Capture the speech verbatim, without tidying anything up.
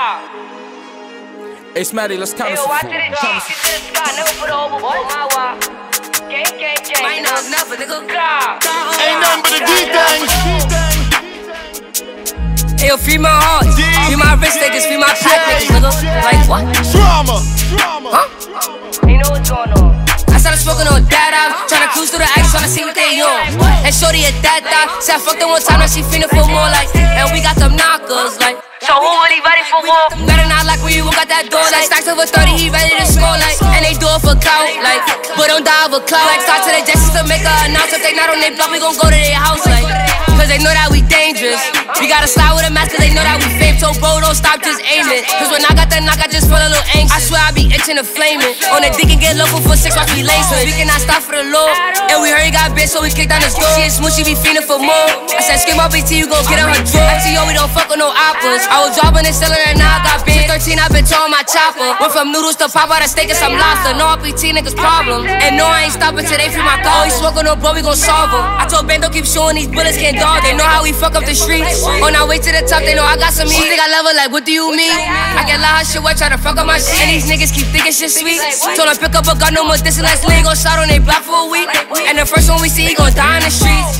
Hey, Smaddy, let's count Hey, us watch a it, G. Shit to the sky, never put a overboard. My walk. Gang, gang, gang. Might not never, nigga. Ain't nothing but a D-thing. Hey, yo, free my heart, free my wrist takers, free my pack niggas, nigga. Like what? Drama. Huh? You know what's going on. I started smoking on that out, tryna cruise through the ice, tryna see what they on. And shorty at that dot, said I fucked her one time, now she feeling for more like. And we got them knockers, like. So who really ready for war? Better not like when you walk out that door, like. Stacks over thirty, he ready to score, like. And they do it for clout, like. But don't die of a clout, like. Start to the Jessies to make a announce. If they not on their block, we gon' go to their house, like. Cause they know that we dangerous. We gotta slide with a mask cause they know that we fame. So bro, don't stop, just aim it. Cause when I got that knock, I just feel a little anxious. I swear I be itching to flame it. On the dick and get local for six, watch we lace it. We cannot stop for the Lord. And we heard he got bitch, so we kicked down his door. She is smooth, she be feeling for more. I said, skip my B T, you gon' get on her drawer. I T O, we don't fuck with no oppas. I was dropping and selling and now I got bitch. thirteen, I been towing my chopper. Went from noodles to pop out a steak and some lobster. No R P T niggas problem. And no, I ain't stopping till they free my car. Oh, he smoking no bro, we gon' solve him. I told Ben, don't keep showing these bullets can't dog. They know how we fuck up the streets. On our way to the top, they know I got some heat. Think I love her, like, what do you mean? I get loud, shit, what, try to fuck up my shit. And these niggas keep thinking shit sweet. Told her pick up a gun, no more distance, let's lean. Gon' shot on they block for a week. And the first one we see, he gon' die in the streets.